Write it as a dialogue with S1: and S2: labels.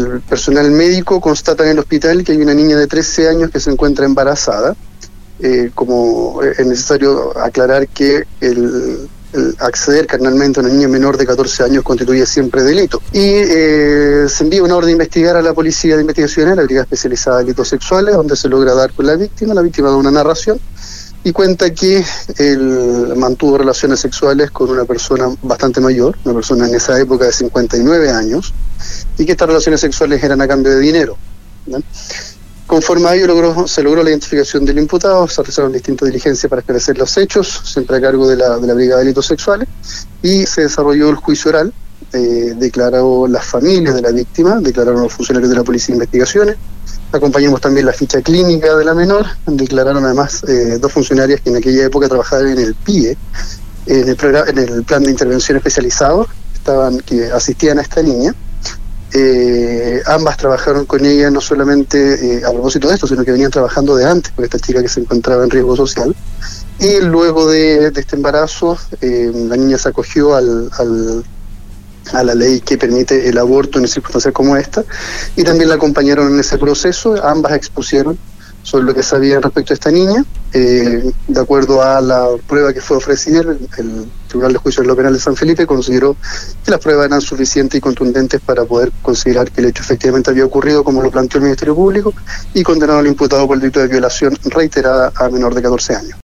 S1: el personal médico constata en el hospital que hay una niña de 13 años que se encuentra embarazada. Como es necesario aclarar que el acceder carnalmente a una niña menor de 14 años constituye siempre delito. Y se envía una orden de investigar a la Policía de Investigaciones, la Brigada Especializada de Delitos Sexuales, donde se logra dar con la víctima da una narración y cuenta que él mantuvo relaciones sexuales con una persona bastante mayor, una persona en esa época de 59 años, y que estas relaciones sexuales eran a cambio de dinero, ¿no? Conforme a ello se logró la identificación del imputado, se realizaron distintas diligencias para esclarecer los hechos, siempre a cargo de la Brigada de Delitos Sexuales, y se desarrolló el juicio oral. Declararon las familias de la víctima, declararon los funcionarios de la Policía de Investigaciones, acompañamos también la ficha clínica de la menor, declararon además dos funcionarias que en aquella época trabajaban en el PIE, en el Plan de Intervención Especializado, que asistían a esta niña. Ambas trabajaron con ella no solamente a propósito de esto, sino que venían trabajando de antes con esta chica que se encontraba en riesgo social. Y luego de este embarazo, la niña se acogió a la ley que permite el aborto en circunstancias como esta, y también la acompañaron en ese proceso. Ambas expusieron sobre lo que sabían respecto a esta niña. De acuerdo a la prueba que fue ofrecida, el Tribunal de Juicio de lo Penal de San Felipe consideró que las pruebas eran suficientes y contundentes para poder considerar que el hecho efectivamente había ocurrido como lo planteó el Ministerio Público, y condenaron al imputado por el delito de violación reiterada a menor de 14 años.